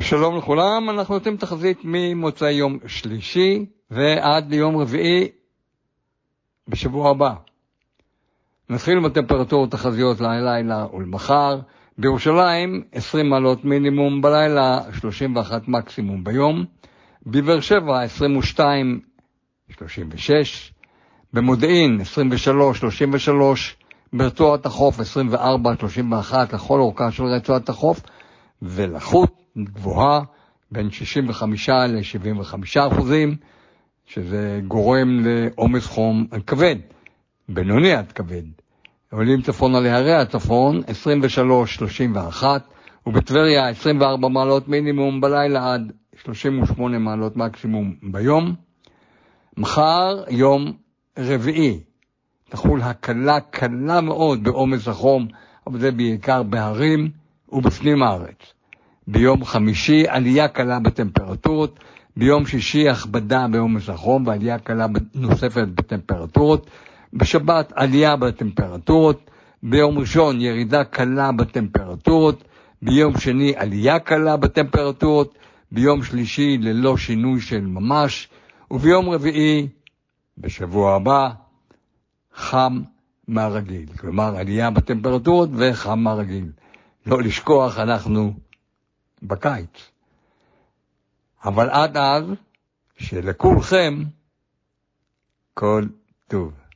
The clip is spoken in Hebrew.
שלום לכולם, אנחנו נותנים תחזית ממוצאי יום שלישי ועד ליום רביעי בשבוע הבא. נתחיל בטמפרטורות תחזיות ללילה ולמחר. בירושלים 20 מעלות מינימום בלילה, 31 מקסימום ביום. בבאר שבע 22, 36. במודיעין 23, 33. ברצועת החוף 24, 31 לכל אורכה של רצועת החוף. ולחות גבוהה בין 65 ל-75%, שזה גורם לעומס חום כבד, בינוני עד כבד. עולים צפונה להרי הצפון 23-31, ובטבריה 24 מעלות מינימום בלילה עד 38 מעלות מקסימום ביום. מחר יום רביעי תחול הקלה קלה מאוד בעומס החום, אבל זה בעיקר בהרים ובפנים הארץ. ביום חמישי עלייה קלה בטמפרטורות, ביום שישי הכבדה בעומס החום ועלייה קלה נוספת בטמפרטורות, בשבת עלייה בטמפרטורות, ביום ראשון ירידה קלה בטמפרטורות, ביום שני עלייה קלה בטמפרטורות, ביום שלישי ללא שינוי של ממש, וביום רביעי בשבוע הבא חם מהרגיל, כלומר עלייה בטמפרטורות וחם מהרגיל. לא לשכוח, אנחנו בקיץ. אבל עד אז, שלכולכם כל טוב.